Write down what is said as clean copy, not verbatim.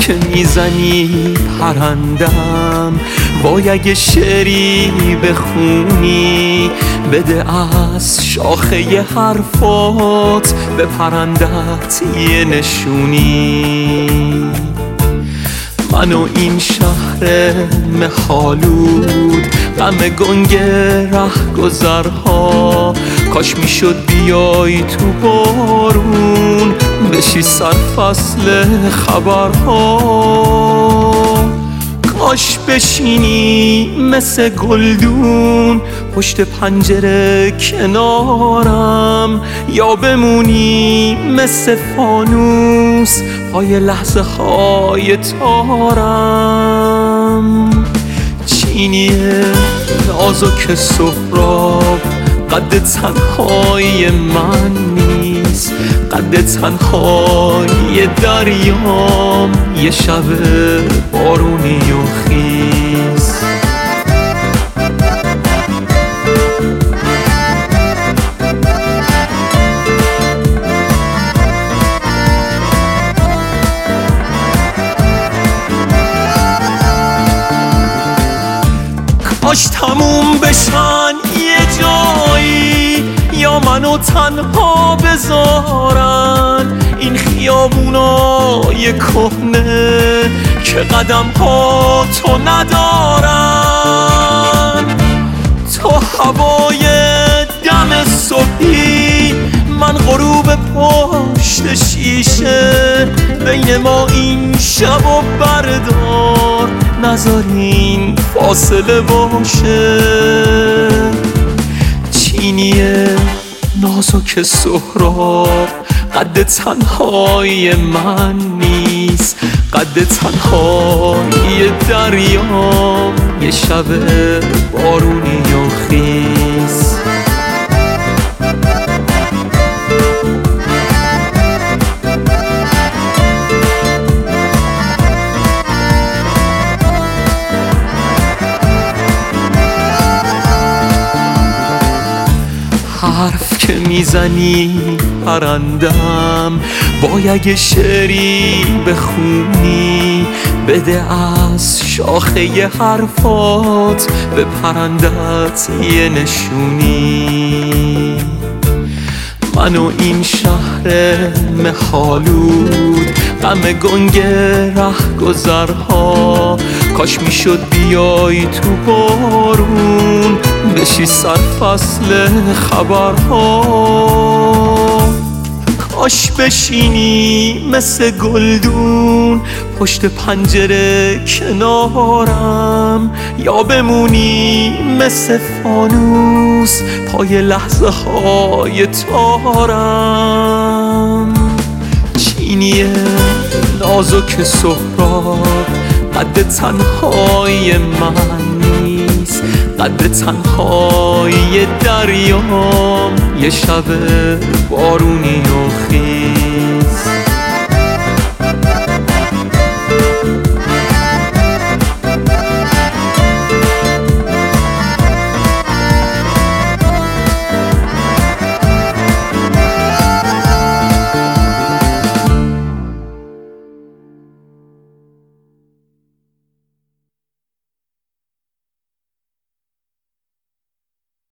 که میزنی پرندم، وای اگه شعری بخونی، بده از شاخه حرفات به پرندت یه نشونی. من و این شهر مخالود، غم گنگ رهگذرها، کاش میشد بیای تو بارون، بشی سرفصل خبرها. کاش بشینی مثل گلدون پشت پنجره کنارم، یا بمونی مثل فانوس پای لحظه های تارم. چینیه نازک سهراب، قد تنهای من نیست، قد تنهای دریام، یه شب بارونی و خیز. کاش تموم بشن یه جایی، یا منو تنها بذارن این خیابونای کهنه که قدم ها تو ندارن. تو هوای دم صبحی، من غروب پشت شیشه، بین ما این شب و بردار، نذارین فاصله باشه. چینیه نازک سهراب، قد تنهای من نیست، قد تنهای دریام، یه شب بارونی و خیز. حرف که میزنی پرندم، وای اگه شعری بخونی، بده از شاخه حرفات به پرندت یه نشونی. من و این شهر مخالود، غم گنگ رهگذرها، کاش میشد بیای تو بارون، بشی سرفصل خبرها. کاش بشینی مثل گلدون پشت پنجره کنارم، یا بمونی مثل فانوس پای لحظه های تارم. چینیه نازک سهراب، قد تنهای من نیست، قد تنهای دریام، یه شب بارونی و خیز.